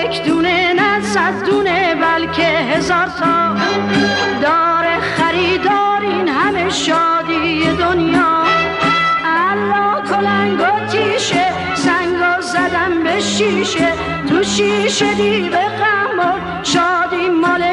یک دونه نه 100 دونه بلکه 1000 تا داره خریدار این همه شادی دنیا. الله کلنگ و تیشه سنگا زدم به شیشه، تو شیشه دیو قمر شادی مال